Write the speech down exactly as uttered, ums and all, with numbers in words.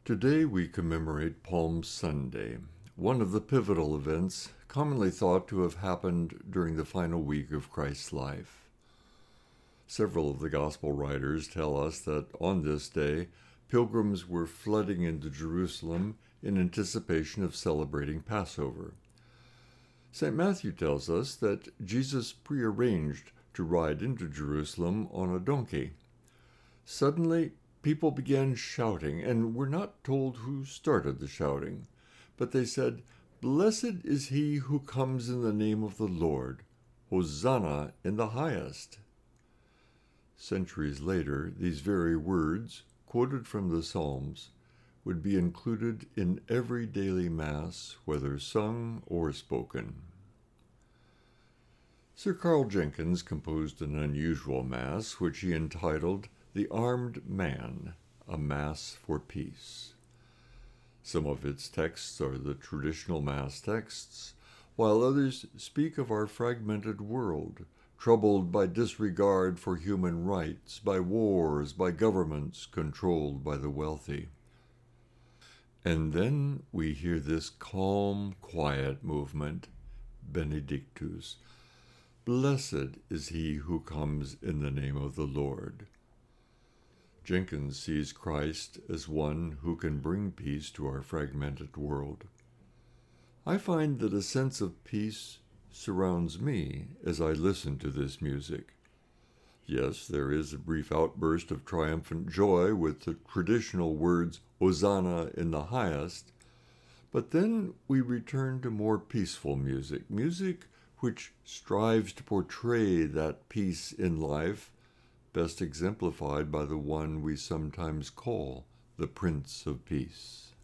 Today we commemorate Palm Sunday, one of the pivotal events commonly thought to have happened during the final week of Christ's life. Several of the Gospel writers tell us that on this day, pilgrims were flooding into Jerusalem in anticipation of celebrating Passover. Saint Matthew tells us that Jesus prearranged to ride into Jerusalem on a donkey. Suddenly, people began shouting, and we're not told who started the shouting, but they said, "Blessed is he who comes in the name of the Lord, Hosanna in the highest." Centuries later, these very words, quoted from the Psalms, would be included in every daily Mass, whether sung or spoken. Sir Karl Jenkins composed an unusual Mass, which he entitled The Armed Man, a Mass for Peace. Some of its texts are the traditional Mass texts, while others speak of our fragmented world, troubled by disregard for human rights, by wars, by governments controlled by the wealthy. And then we hear this calm, quiet movement, Benedictus. Blessed is he who comes in the name of the Lord. Jenkins sees Christ as one who can bring peace to our fragmented world. I find that a sense of peace surrounds me as I listen to this music. Yes, there is a brief outburst of triumphant joy with the traditional words, Hosanna in the highest, but then we return to more peaceful music, music which strives to portray that peace in life, best exemplified by the one we sometimes call the Prince of Peace.